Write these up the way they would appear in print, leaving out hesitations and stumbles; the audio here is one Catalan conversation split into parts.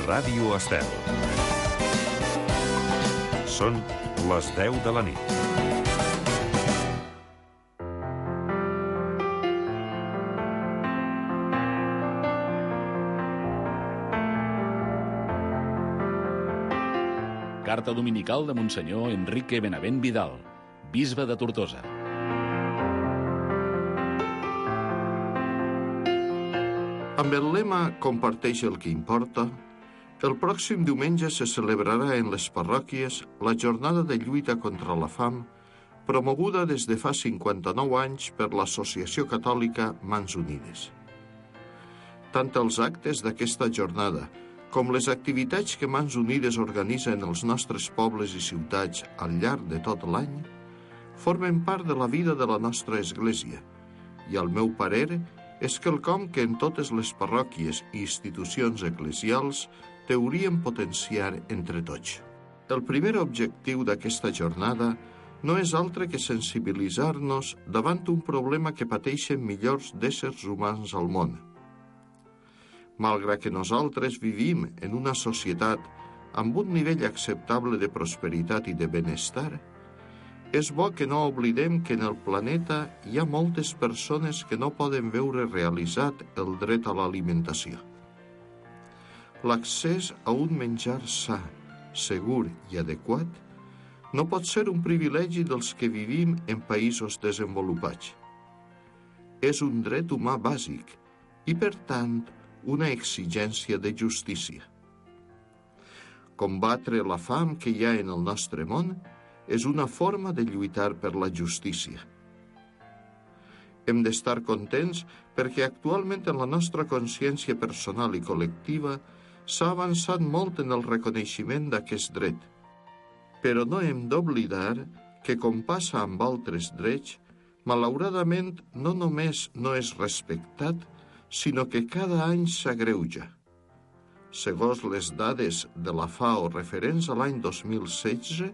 Ràdio Estel. Són les 10 de la nit. Carta dominical de Monsenyor Enrique Benavent Vidal, bisbe de Tortosa. Amb el lema «Comparteix el que importa», el pròxim diumenge se celebrarà en les parròquies la jornada de lluita contra la fam, promoguda des de fa 59 anys per l'Associació Catòlica Mans Unides. Tant els actes d'aquesta jornada com les activitats que Mans Unides organitza en els nostres pobles i ciutats al llarg de tot l'any formen part de la vida de la nostra Església i, al meu parer, és quelcom que en totes les parròquies i institucions eclesials hauríem potenciar entre tots. El primer objectiu d'aquesta jornada no és altre que sensibilitzar-nos davant un problema que pateixen milions d'éssers humans al món. Malgrat que nosaltres vivim en una societat amb un nivell acceptable de prosperitat i de benestar, és bo que no oblidem que en el planeta hi ha moltes persones que no poden veure realitzat el dret a l'alimentació. L'accés a un menjar sa, segur i adequat no pot ser un privilegi dels que vivim en països desenvolupats. És un dret humà bàsic i, per tant, una exigència de justícia. Combatre la fam que hi ha en el nostre món és una forma de lluitar per la justícia. Hem d'estar contents perquè actualment en la nostra consciència personal i col·lectiva s'ha avançat molt en el reconeixement d'aquest dret. Però no hem d'oblidar que, com passa amb altres drets, malauradament no només no és respectat, sinó que cada any s'agreuja. Segons les dades de la FAO referents a l'any 2016,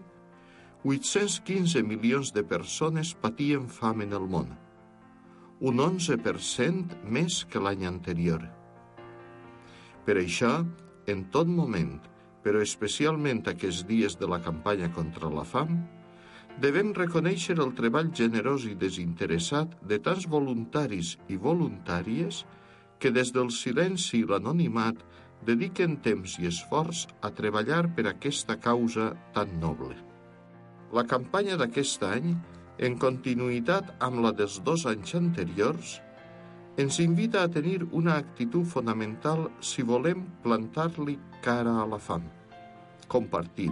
815 milions de persones patien fam en el món, un 11% més que l'any anterior. Per això, en tot moment, però especialment aquests dies de la campanya contra la fam, devem reconèixer el treball generós i desinteressat de tants voluntaris i voluntàries que des del silenci i l'anonimat dediquen temps i esforç a treballar per aquesta causa tan noble. La campanya d'aquest any, en continuïtat amb la dels 2 anys anteriors, ens invita a tenir una actitud fonamental si volem plantar-li cara a la fam: compartir.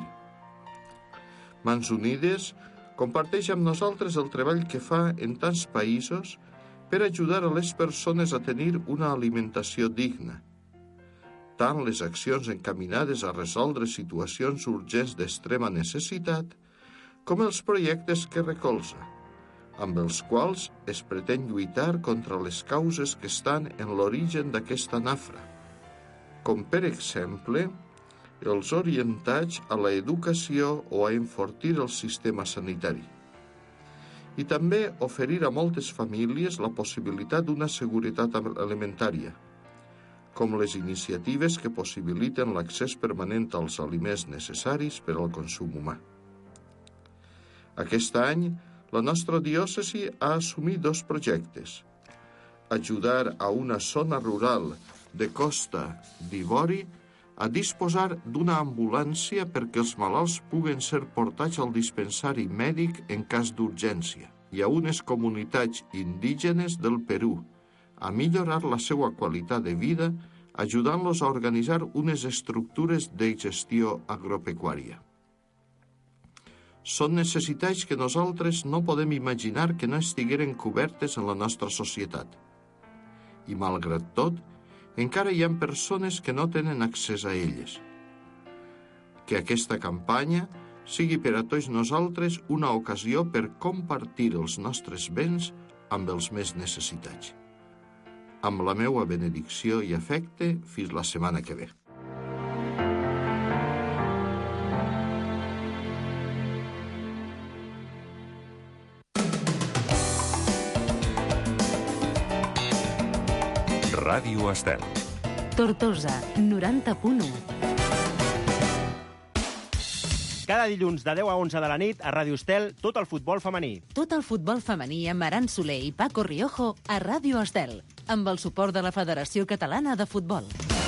Mans Unides comparteix amb nosaltres el treball que fa en tants països per ajudar a les persones a tenir una alimentació digna. Tant les accions encaminades a resoldre situacions urgents d'extrema necessitat, com els projectes que recolza, amb els quals es pretén lluitar contra les causes que estan en l'origen d'aquesta nafra, com per exemple els orientats a l'educació o a enfortir el sistema sanitari. I també oferir a moltes famílies la possibilitat d'una seguretat alimentària, com les iniciatives que possibiliten l'accés permanent als aliments necessaris per al consum humà. Aquest any, la nostra diòcesi ha assumit 2 projectes: ajudar a una zona rural de Costa d'Ivori a disposar d'una ambulància perquè els malalts puguen ser portats al dispensari mèdic en cas d'urgència, i a unes comunitats indígenes del Perú a millorar la seva qualitat de vida, ajudant-los a organitzar unes estructures de gestió agropecuària. Són necessitats que nosaltres no podem imaginar que no estigueren cobertes en la nostra societat. I, malgrat tot, encara hi ha persones que no tenen accés a elles. Que aquesta campanya sigui per a tots nosaltres una ocasió per compartir els nostres béns amb els més necessitats. Amb la meua benedicció i afecte, fins la setmana que ve. Ràdio Estel. Tortosa, 90.1. cada dilluns de 10 a 11 de la nit a Ràdio Estel, tot el futbol femení. Tot el futbol femení amb Aran Soler i Paco Riojo a Ràdio Estel, amb el suport de la Federació Catalana de Futbol.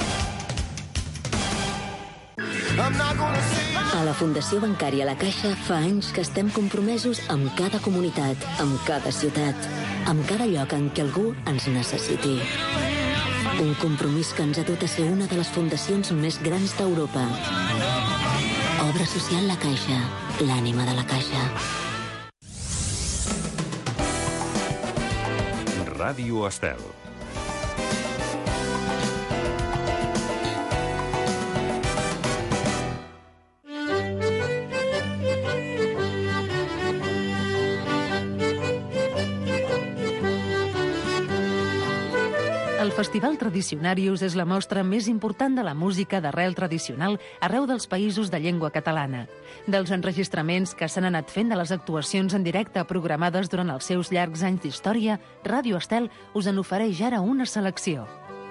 A la Fundació Bancària La Caixa fa anys que estem compromesos amb cada comunitat, amb cada ciutat, amb cada lloc en què algú ens necessiti. Un compromís que ens ha dut a ser una de les fundacions més grans d'Europa. Obra social La Caixa, l'ànima de la Caixa. Ràdio Estel. El Festival Tradicionarius és la mostra més important de la música d'arrel tradicional arreu dels països de llengua catalana. Dels enregistraments que s'han anat fent de les actuacions en directe programades durant els seus llargs anys d'història, Ràdio Estel us en ofereix ara una selecció.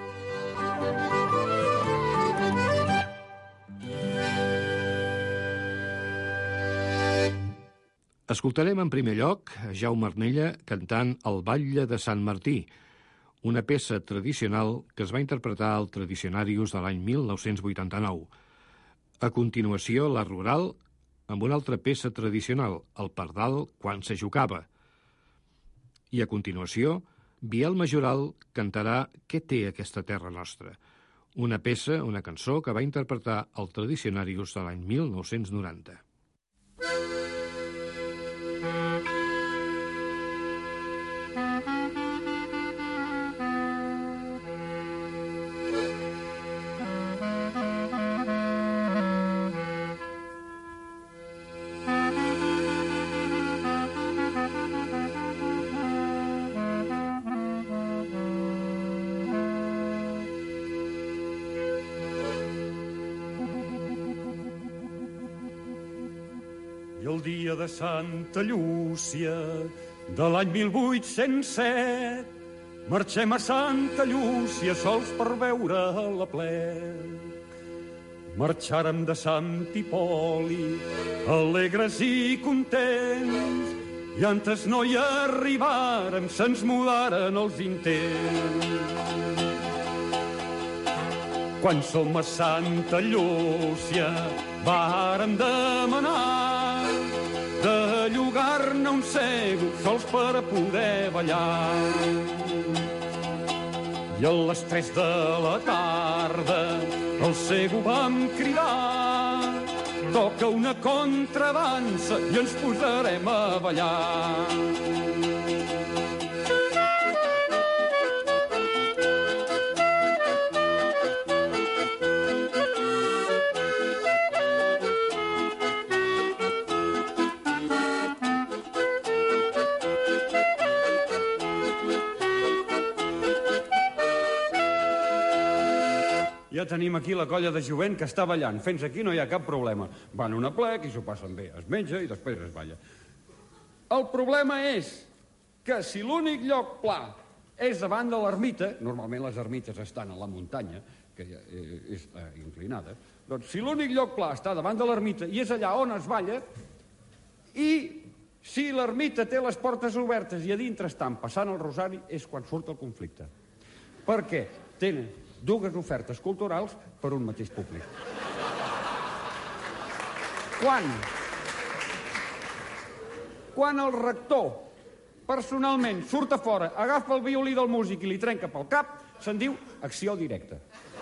Escoltarem en primer lloc Jaume Arnella cantant El Batlle de Sant Martí, una peça tradicional que es va interpretar al Tradicionarius de l'any 1989. A continuació, la Rural, amb una altra peça tradicional, el Pardal, quan se jugava. I a continuació, Biel Majoral cantarà Què té aquesta terra nostra? Una peça, una cançó que va interpretar al Tradicionarius de l'any 1990. I el dia de Santa Llúcia de l'any 1807 marxem a Santa Llúcia sols per veure la plec. Marxàrem de Sant Hipòlit alegres i contents i antes no hi arribàrem se'ns mudaren els intents. Quan som a Santa Llúcia vàrem demanar de llogar-ne un sego sols per a poder ballar. I a les 3 de la tarda el sego vam cridar toca una contradansa i ens posarem a ballar. Ja tenim aquí la colla de jovent que està ballant. Fins aquí no hi ha cap problema. Van a una plec i s'ho passen bé. Es menja i després es balla. El problema és que si l'únic lloc pla és davant de l'ermita, normalment les ermites estan a la muntanya, que és inclinada, doncs si l'únic lloc pla està davant de l'ermita i és allà on es balla, i si l'ermita té les portes obertes i a dintre estan passant el rosari, és quan surt el conflicte. Perquè tenen dues ofertes culturals per un mateix públic. Quan el rector personalment surt a fora, agafa el violí del músic i li trenca pel cap, se'n diu acció directa.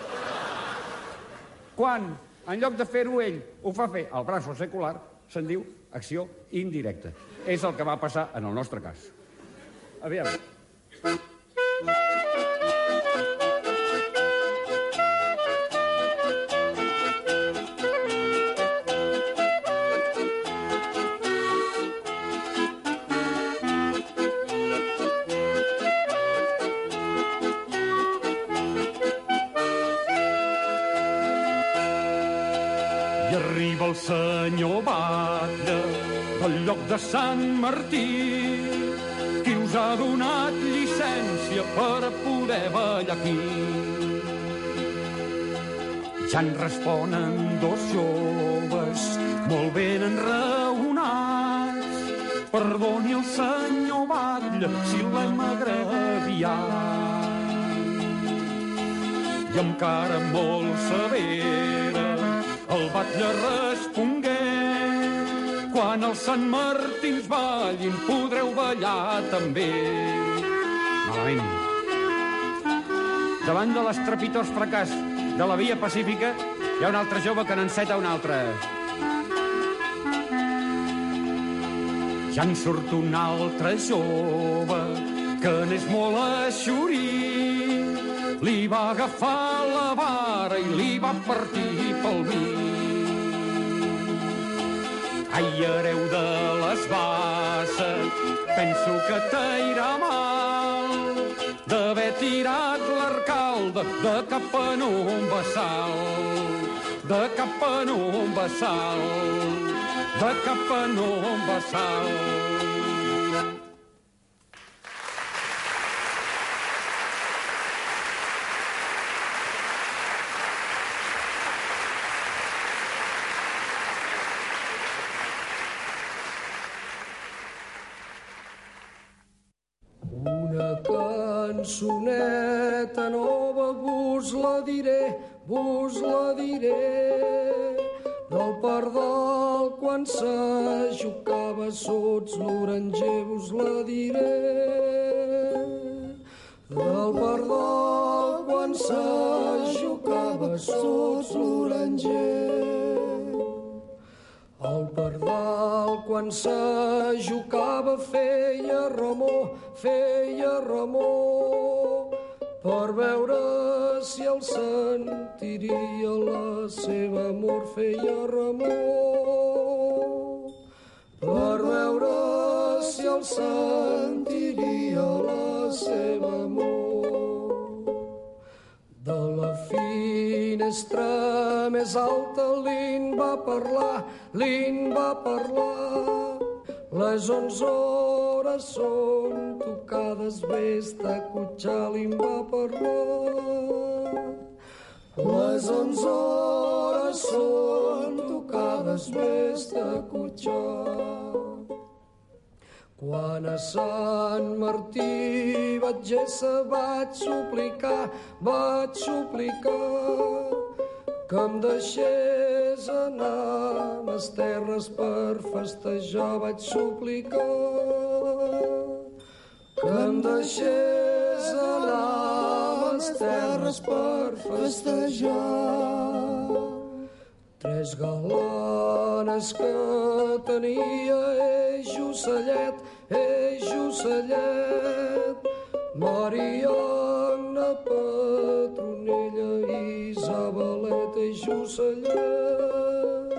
Quan, en lloc de fer-ho ell, ho fa fer al braço secular, se'n diu acció indirecta. És el que va passar en el nostre cas. Aviam. I arriba el senyor batlle del lloc de Sant Martí, qui us ha donat llicència per a poder ballar aquí. Ja en responen dos joves molt ben enraonats. Perdoni el senyor batlle si l'hem agraviat. I amb cara molt severa el batlle respongué: quan els Sant Martins ballin podreu ballar també. Malament. Davant de l'estrepitós fracàs de la via pacífica hi ha un altre jove que n'enceta un altre. Ja en surt un altre jove que n'és molt eixurit. Li va agafar la vara i li va partir pel mig. Ai, hereu de les bases, penso que t'irà mal d'haver tirat l'arcalde de cap en un bassal, de cap en un bassal, de cap en un bassal. Una cançoneta nova vos la diré, del pardal quan s'ajocava sots l'oranger vos la diré. Del pardal quan s'ajocava sots l'oranger. El pardal quan s'ajocava feia remor, per veure si el sentiria la seva amor. Feia remor per veure si el sentiria la seva amor. De la finestra més alta li'n va parlar. Les 11 hores són tocades, vés-te a cotxar, li'n va parlar. Les 11 hores són tocades, vés-te a cotxar. Quan a Sant Martí vaig ésser, vaig suplicar que em deixés anar a les terres per festejar. Vaig suplicar que em deixés anar a les terres per festejar. 3 galanes que tenia, Jocellet, Mariana, Petronella, Isabelet, Jocellet.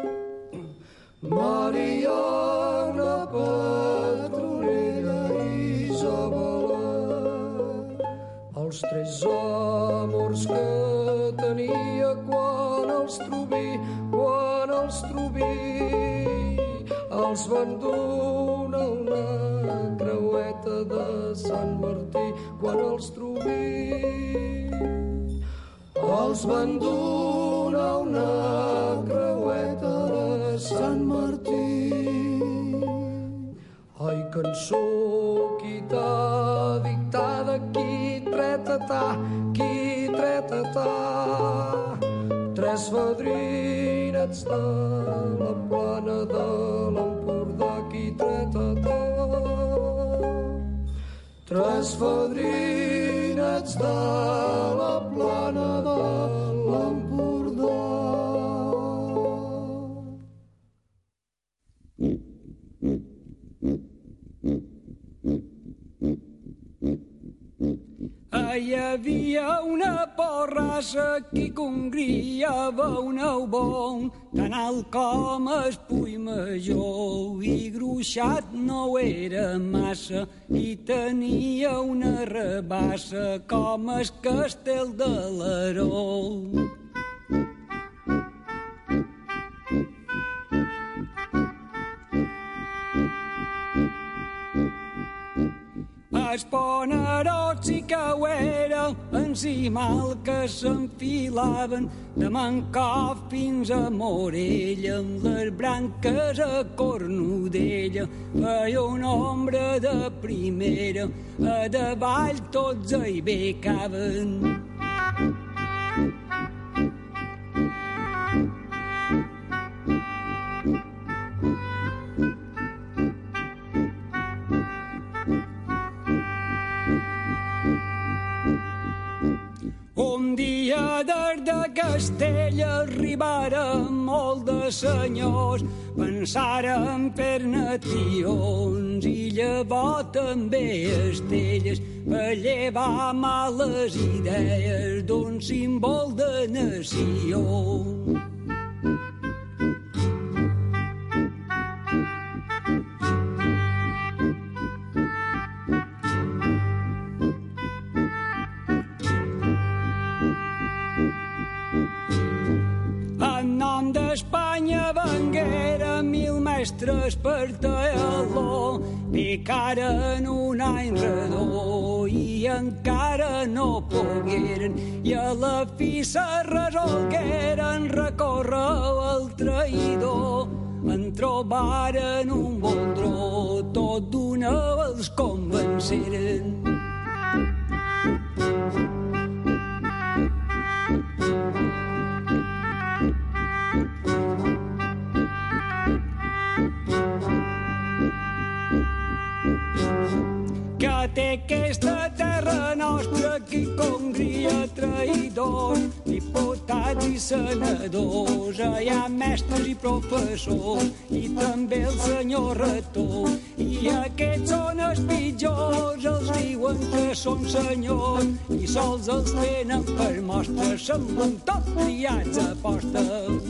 Mariana, Petronella, Isabelet. Els 3 amors que tenia, quan els trobí, els van donar una creueta de Sant Martí. Quan els trobí, els van donar una creueta de Sant Martí. Ai, cançó, qui t'ha dictada, qui tretata, 3 fadrinets de la plana de l'Empordà, qui tretata. 3 fadrinets de la plana de l'Empordà. Hi havia una porrassa que congriava un bon, tan alt com es Puig Major, i gruixat no era massa, i tenia una rabassa com el castell de l'Aró. ponerots i cauera, encimal que s'enfilaven de Mancor fins a Morella, amb les branques a Cornudella. Feia una ombra de primera, a davall tots hi becaven. Un dia des de Castella arribaren molt de senyors, pensaren fer-ne tions i llavors també estelles, per llevar males idees d'un símbol de nació. D'Espanya vengueren 1000 mestres per tallar-lo, picaren un any redó i encara no pogueren, i a la fi se resolgueren recórrer el traïdor. En trobaren un voldró, tot d'una els convenceren. Que té aquesta terra nostra qui congria traïdors, diputats i senadors, hi ha mestres i professors, i també el senyor rector, i aquests són els pitjors, els diuen que són senyors, i sols els tenen per mostres, semblen tot triats a posta.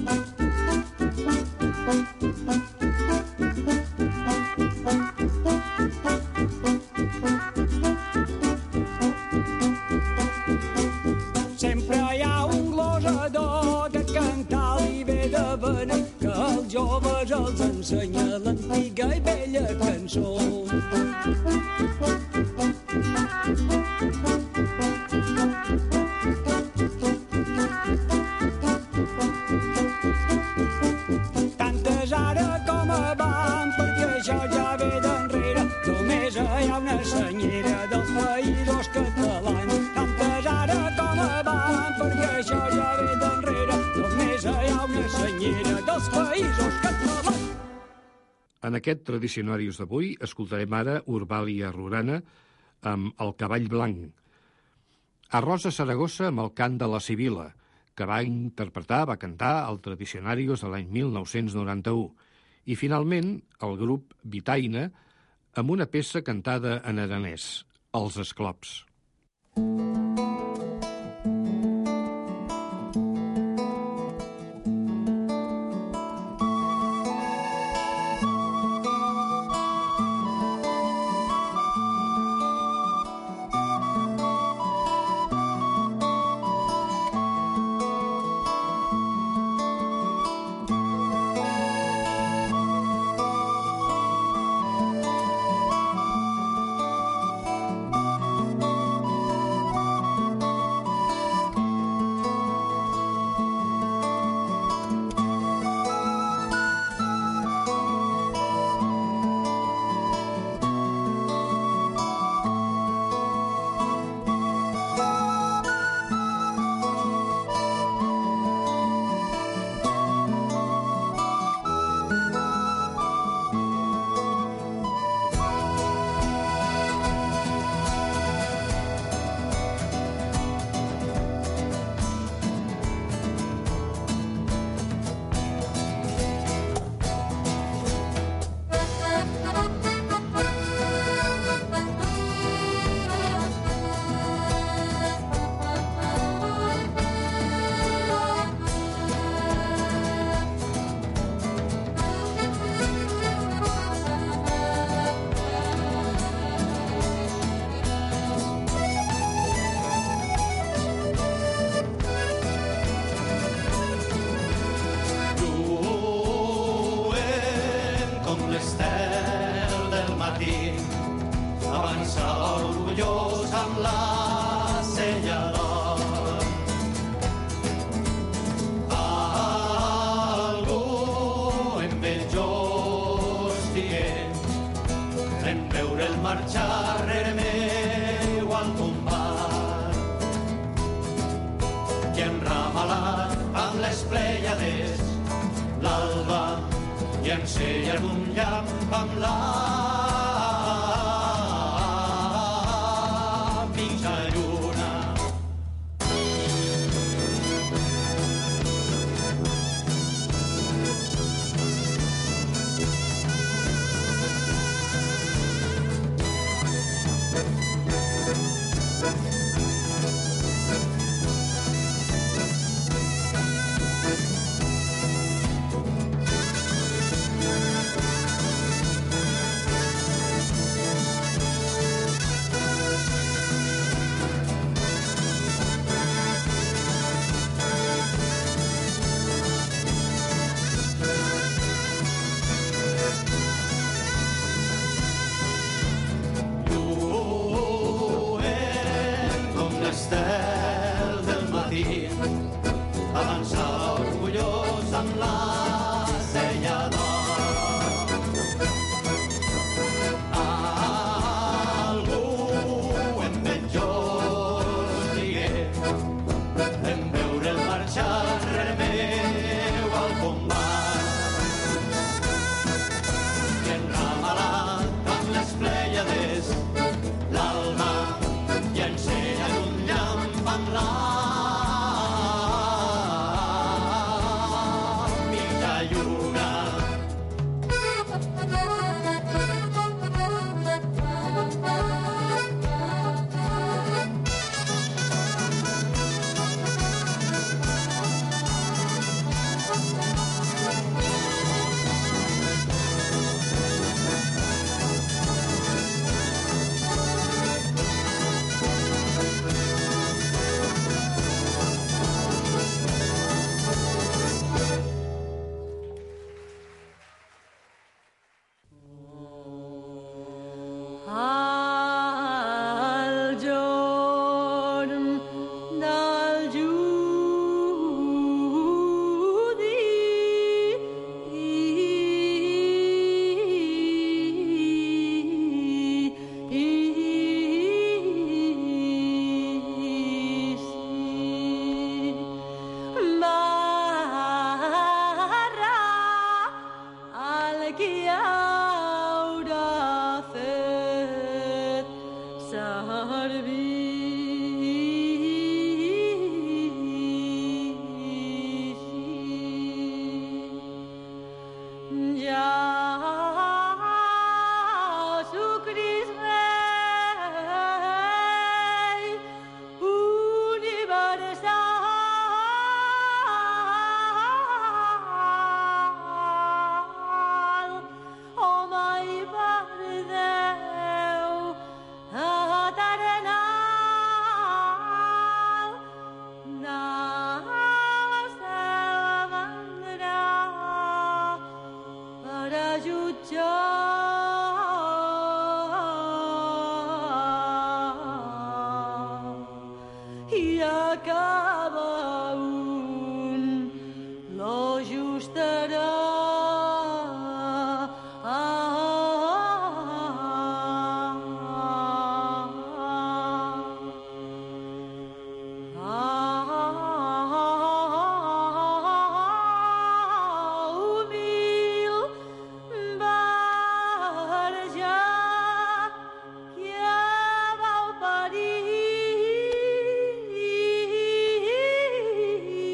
Sempre hi ha un glosador que canta li ve de vena, que els joves els ensenya l'antiga i vella cançó. Tantes ara com abans, perquè això ja ve d'enrere, només hi ha una senyera dels països catalans. Tantes ara com abans, perquè això ja ve d'enrere, només hi ha una senyera dels països catalans. En aquest Tradicionarius d'avui escoltarem ara Urbàlia Rurana amb El cavall blanc, a Rosa Saragossa amb el cant de la Sibila, que va cantar al Tradicionarius de l'any 1991, i finalment el grup Vitaina amb una peça cantada en aranès, Els Esclops. i enramalat amb les plèiades, l'alba i encella d'un llamp amb la mitja lluna. L'estel del matí avançava orgullós amb la cella d'or. Algú envenjós digué en veure'l marxar rere meu al combat i enramalat amb les plèiades, l'alba i encella d'un llamp amb la mitja lluna. Al jorn del judici barra al qui haurà fet servici. Jesucrist Rei universal, home i per Déu eternal, del cel vendrà per a jutjar i a cada un lo justarà. Humil verge que vau parir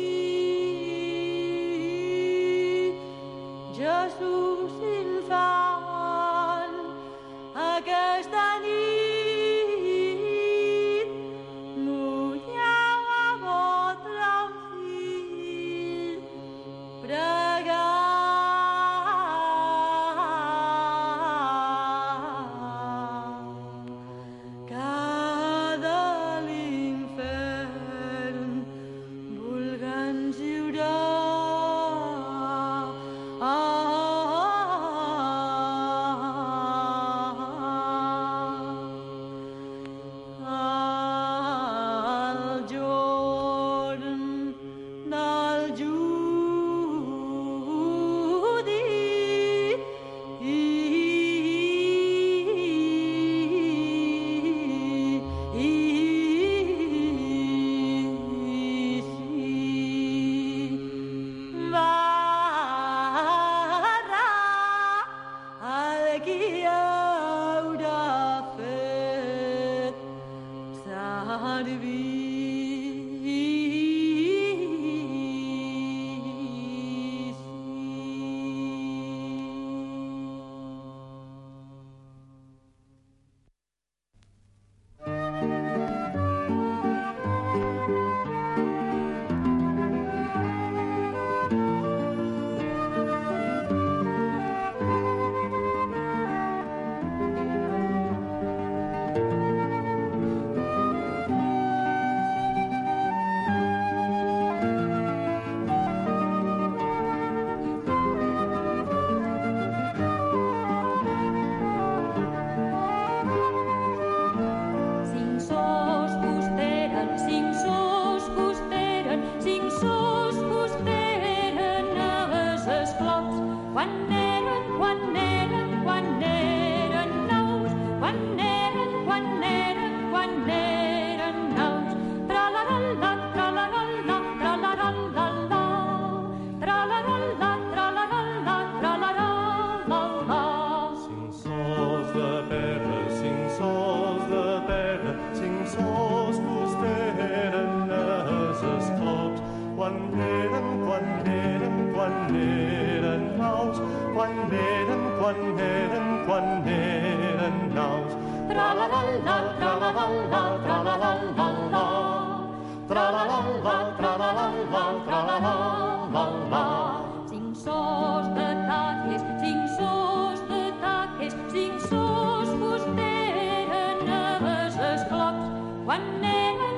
tra-la-la-la, tra-la-la-la, tra-la-la-la-la, tra-la-la-la, tra-la-la-la, tra-la-la-la-la. Cinc sos de taques, cinc sos de taques, cinc sos fusteren a les esclops. Quan eren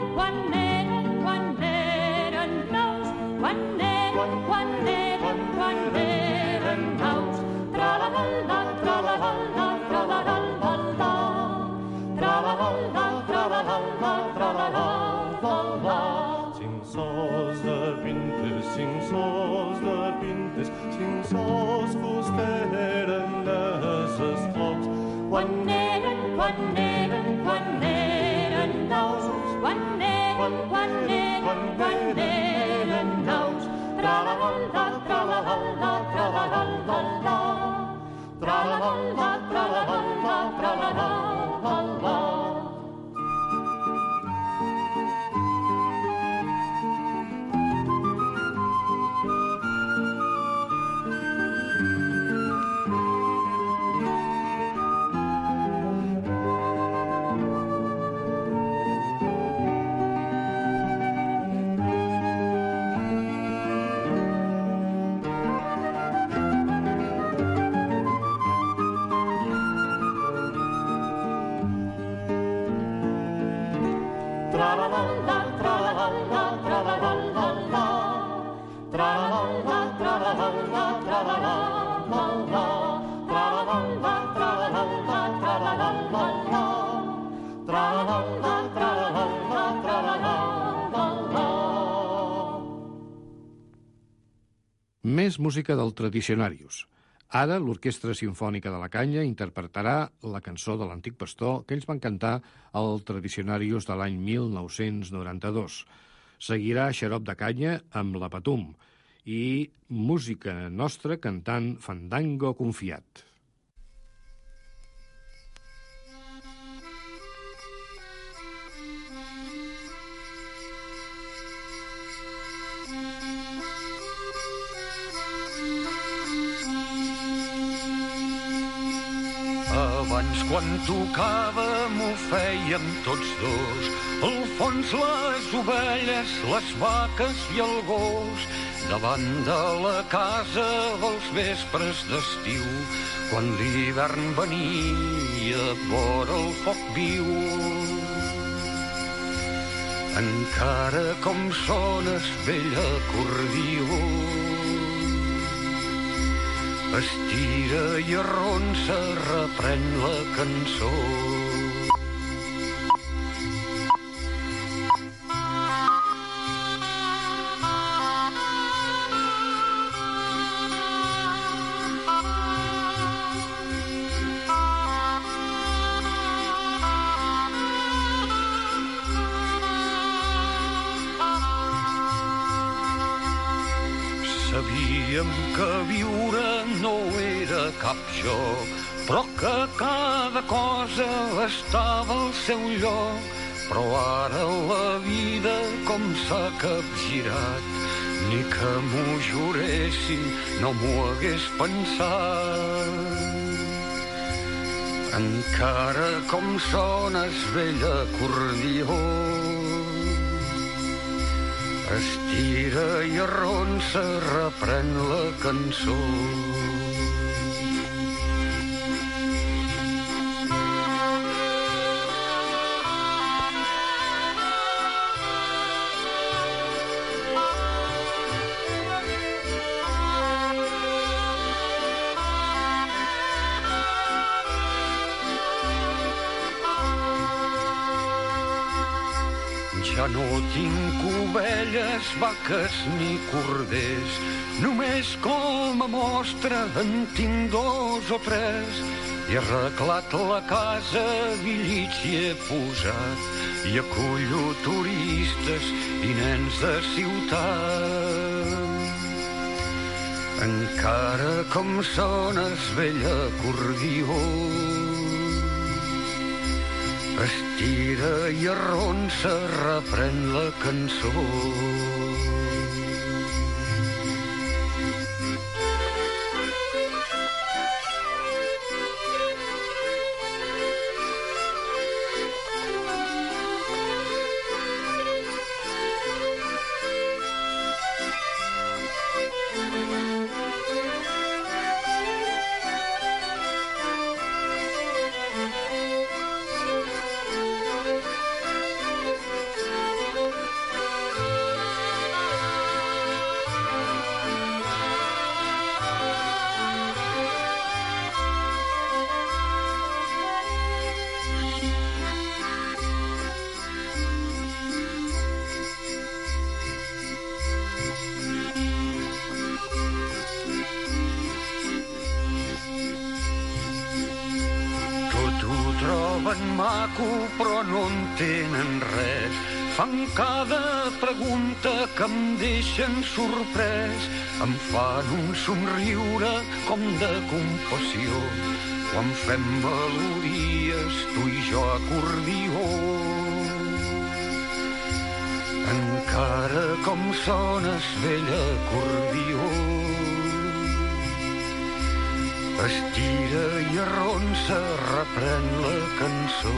nous, quan eren nous. Tra-la-la-la, tra-la-la-la, tra-la-la-la-la, tra-la-la-la, tra-la-la-la, tra-la-la-la-la. Cinc sos de pintes, cinc sos de pintes, cinc sos fusteren les esclops. Quan eren nous, quan eren nous. Tra-la-la-la, tra-la-la-la, tra-la-la-la-la, tra-la-la-la, tra-la-la-la, tra-la-la-la-la. Tra-la-la-la, tra-la-la-la, tra-la-la-la-la, tra-la-la-la, tra-la-la-la, tra-la-la-la-la, tra-la-la-la, tra-la-la-la, tra-la-la-la-la, tra-la-la-la, tra-la-la-la, tra-la-la-la-la. Més música del Tradicionarius. Ara, l'Orquestra Simfònica de la Canya interpretarà la cançó de l'Antic Pastor que ells van cantar al Tradicionarius de l'any 1992. Seguirà Xarop de Canya amb la Patum i música nostra cantant Fandango Confiat. Abans, quan tocàvem, ho fèiem tots dos. Al fons les ovelles, les vaques i el gos. Davant de la casa dels vespres d'estiu, quan l'hivern venia vora el foc viu. Encara com sones, vell acordió, estira i arronsa, reprèn la cançó. Sabíem que viure no era cap joc, però que cada cosa estava al seu lloc. Però ara la vida com s'ha capgirat, ni que m'ho juressin no m'ho hagués pensat. Encara com sones, vell acordió, estira i arronsa, reprèn la cançó. Ja no tinc ovelles, vaques ni corders, només com a mostra en tinc 2 o 3. He arreglat la casa, villits hi he posat, i acullo turistes i nens de ciutat. Encara com sones, vell acordió, estira i arronsa, reprèn la cançó. maco, però no entenen res. Fan cada pregunta que em deixen sorprès. Em fan un somriure com de compassió quan fem melodies, tu i jo acordió. Encara com sones, vell acordió. Estira i arronsa, reprèn la cançó.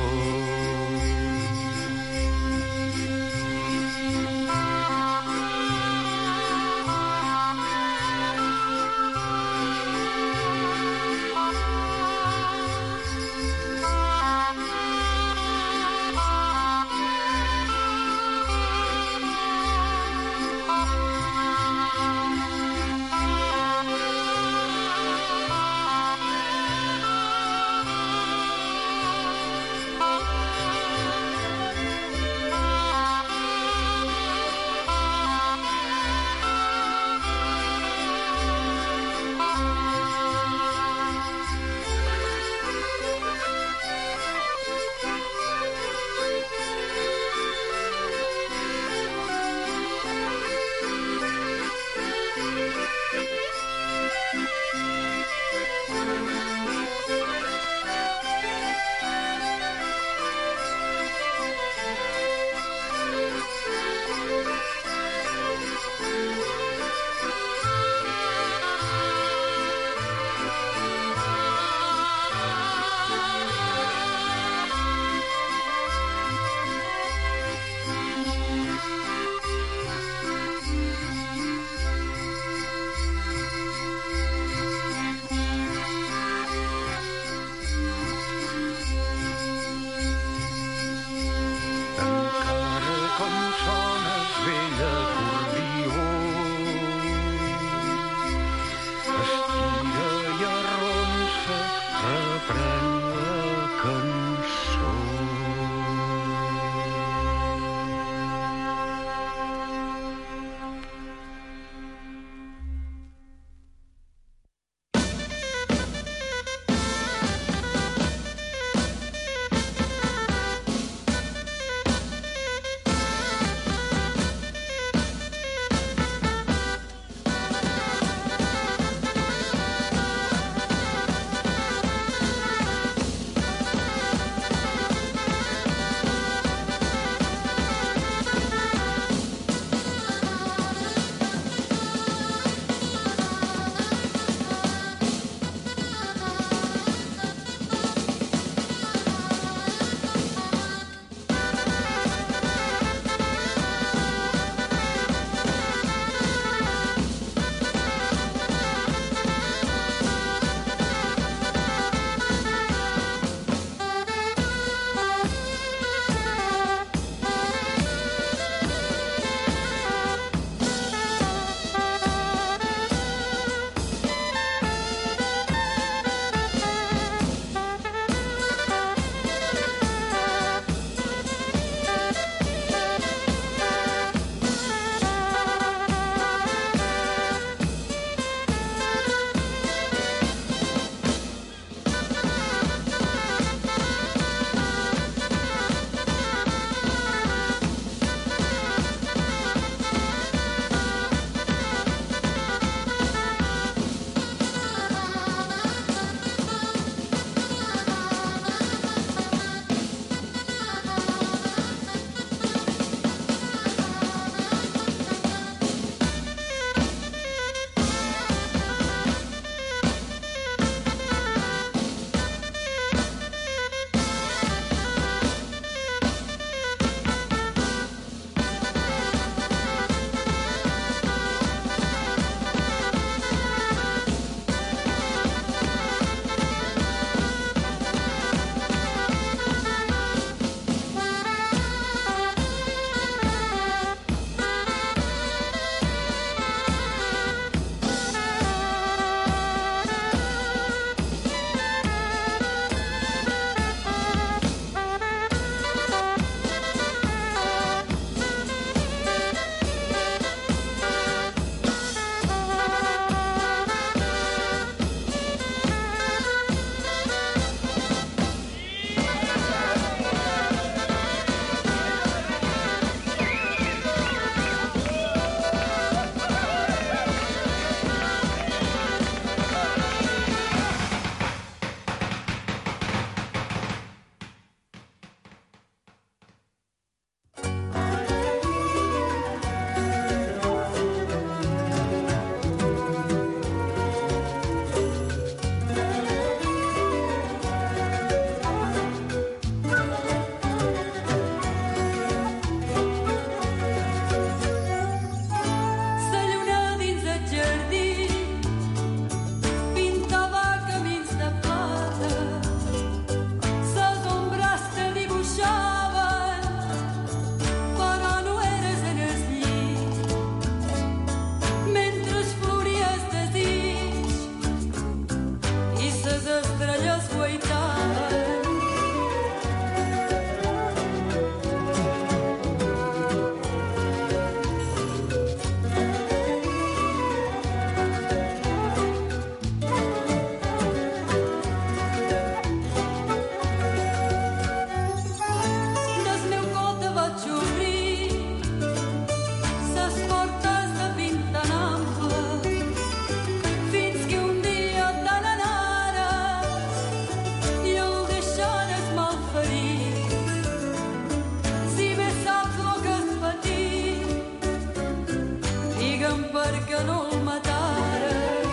digue'm per què no el matara.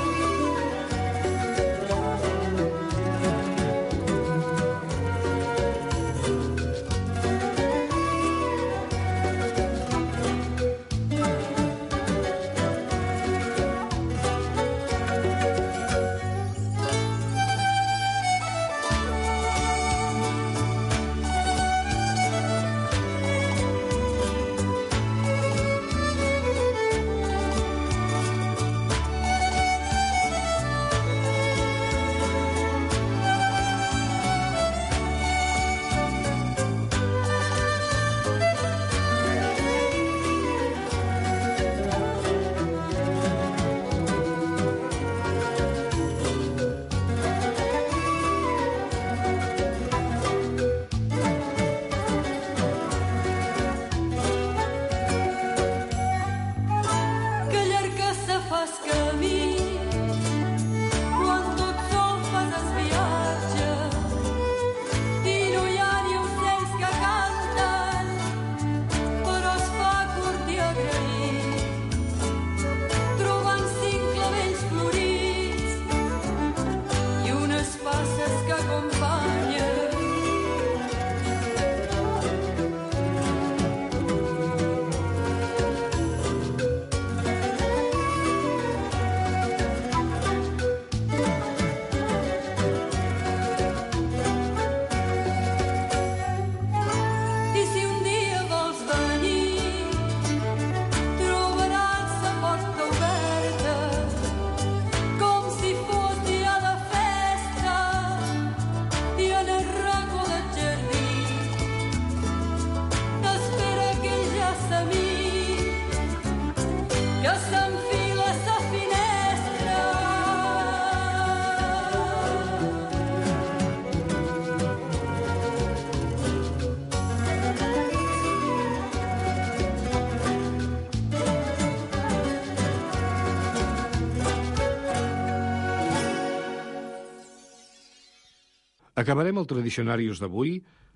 Acabarem el Tradicionarius d'avui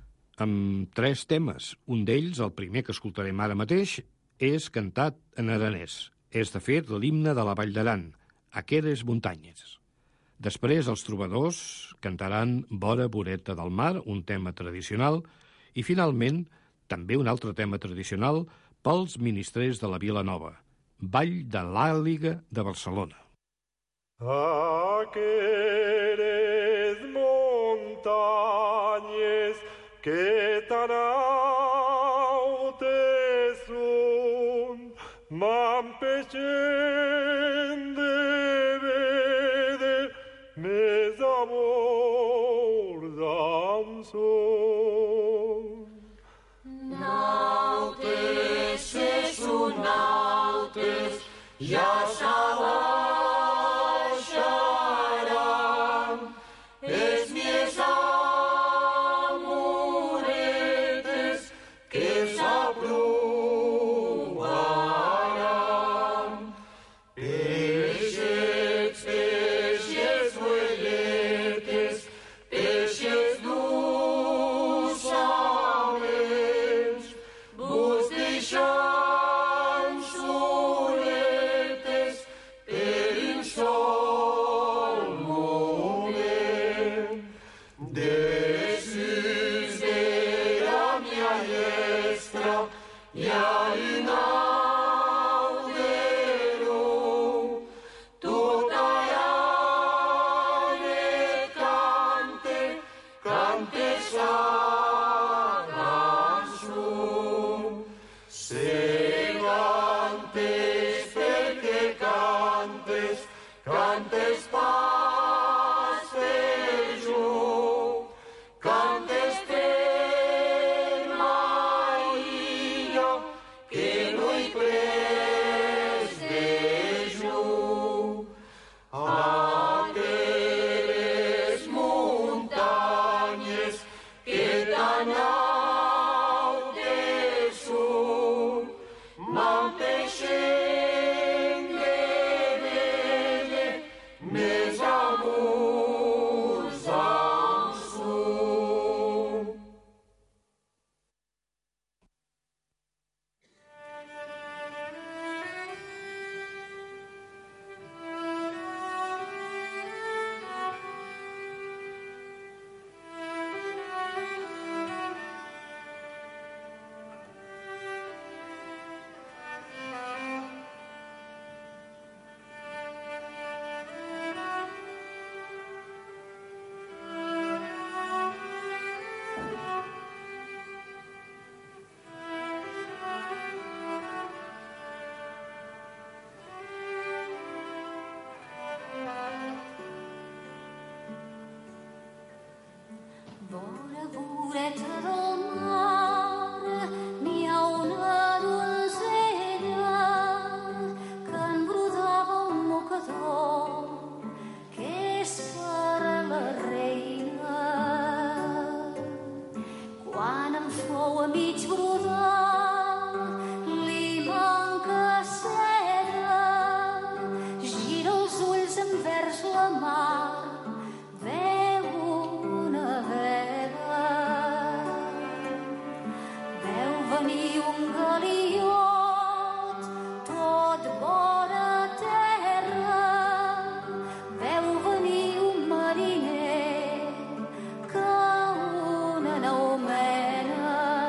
amb 3 temes. Un d'ells, el primer que escoltarem ara mateix, és cantat en aranès. És, de fet, l'himne de la Vall d'Aran, Aqueres muntanyes. Després, els trobadors cantaran Vora voreta del mar, un tema tradicional, i, finalment, també un altre tema tradicional pels ministrers de la Vila Nova, Ball de l'Àliga de Barcelona. Aqueres muntanyes que tan altes són, m'empeixen de veure més amor d'en son. Nautes se són nautes, ja s'abaixaran, és més amoretes que s'aprovaran. Peixets, peixes, uelletes, peixes d'ussaments, vos deixant soletes voreta del mar n'hi ha una donzella que embrodava un mocador que és per a la reina. Quan em fou a mig brodar li manca seda, gira els ulls envers la mar, veu una vela. Veu venir un galiot tot vora terra, veu venir un mariner que una nau mena.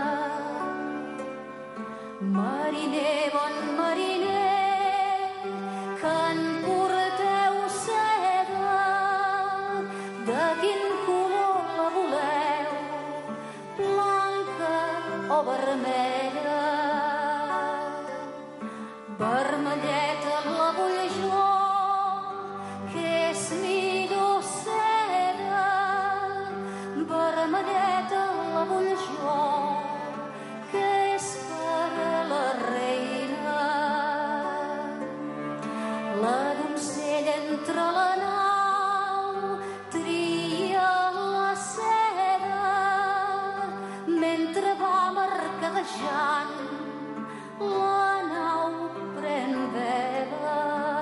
Mariner, bon mariner, que en porteu seda, de quin color la voleu, blanca o vermella? Vermelleta la vull jo, que és millor seda, vermelleta la vull jo, que és per a la reina. La donzella entre la nau tria la seda, mentre va mercadejant la nau pren vela.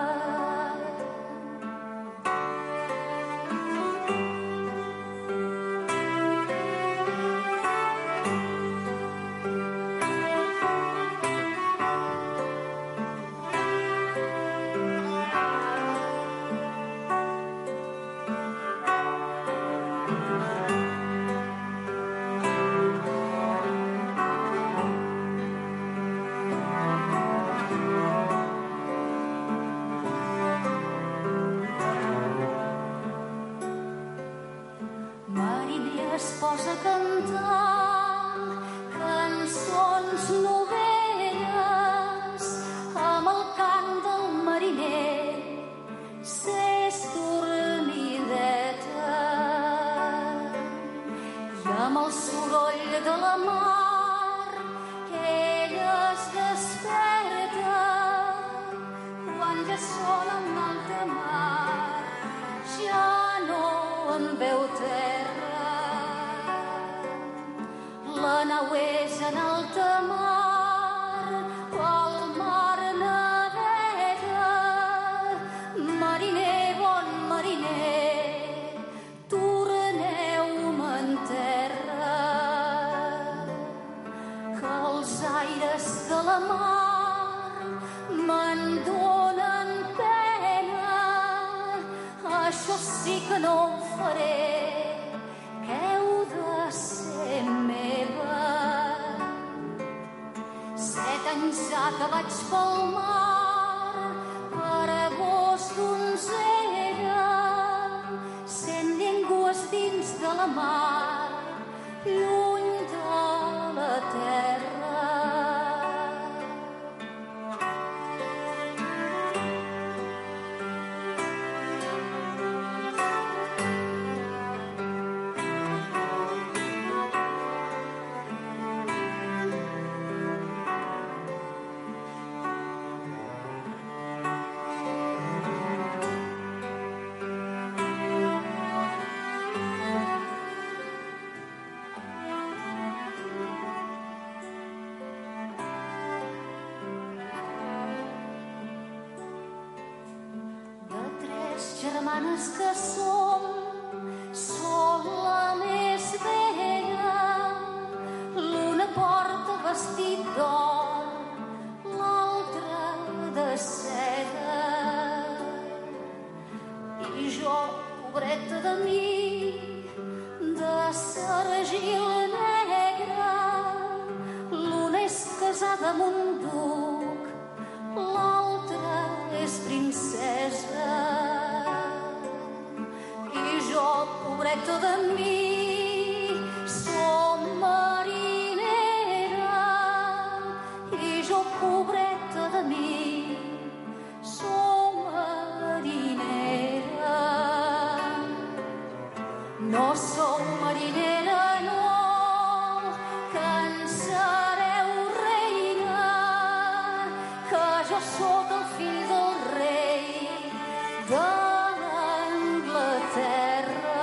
Mariner es posa a cantar cançons novelles amb el cant del mariner s'és dormideta i amb el soroll de la mar ella es desperta quan ja són en alta mar, ja no en veu terra. La nau és en alta mar, pel mar navega. Mariner, bon mariner, torneu-me en terra. Que els aires de la mar me'n donen pena, això sí que no ho faré, que heu de ser meva. 7 anys ja que vaig pel mar, per vos donzella, 100 llengües dins de la mar, lluny de la terra. Germanes que som la més vella. L'una porta vestit d'or, l'altra de seda. I jo, pobreta de mi, de sargil negre, l'una és casada amb un duc, l'altra és princesa. Pobreta de mi, som marinera, i jo, pobreta de mi, som marinera. No sou marinera, no, fill del rei d'Anglaterra.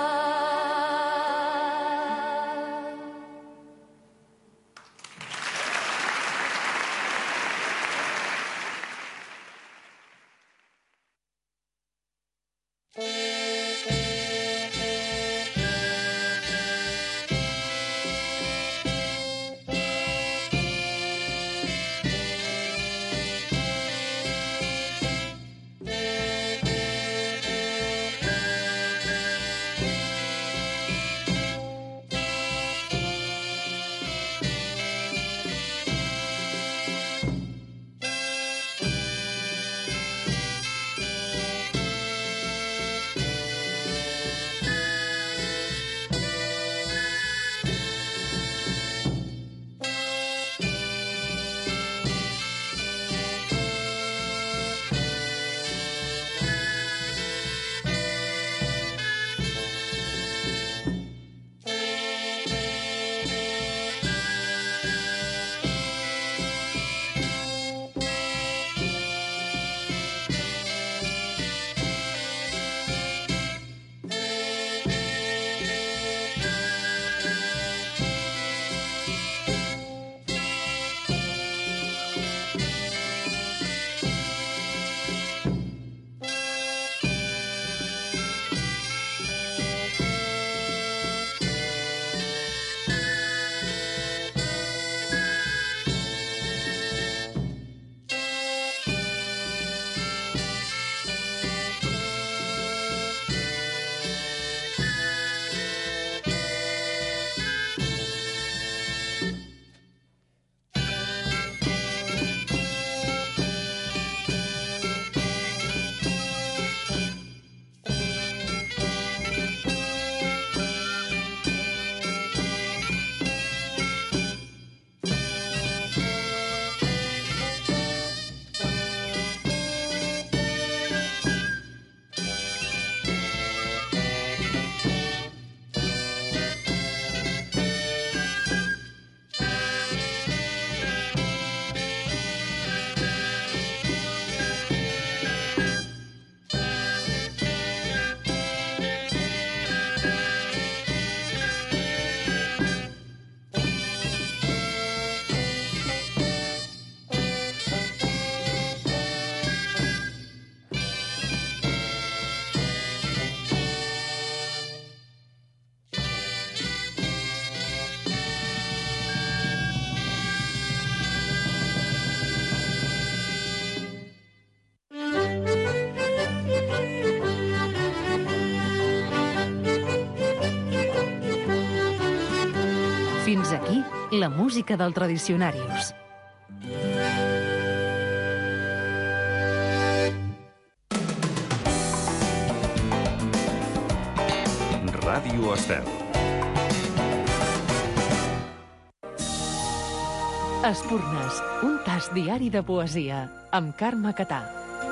Fins aquí la música del Tradicionarius. Ràdio Estel. Espurnes, un tast diari de poesia, amb Carme Catà.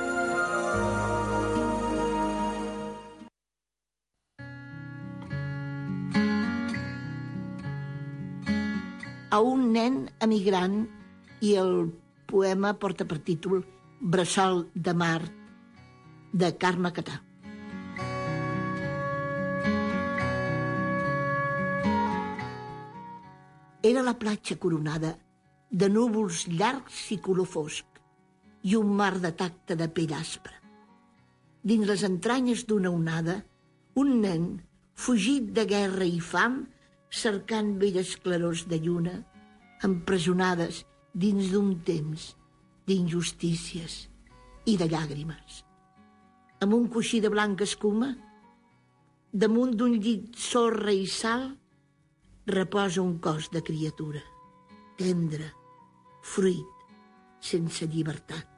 A un nen emigrant, i el poema porta per títol Bressol de mar, de Carme Catà. Era la platja coronada de núvols llargs i color fosc i un mar de tacte de pell aspra. Dins les entranyes d'una onada, un nen, fugit de guerra i fam, cercant belles clarors de lluna, empresonades dins d'un temps d'injustícies i de llàgrimes. Amb un coixí de blanca escuma, damunt d'un llit sorra i sal, reposa un cos de criatura, tendre, fruit, sense llibertat.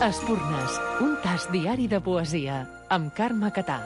Espurnes, un tast diari de poesia, amb Carme Catà.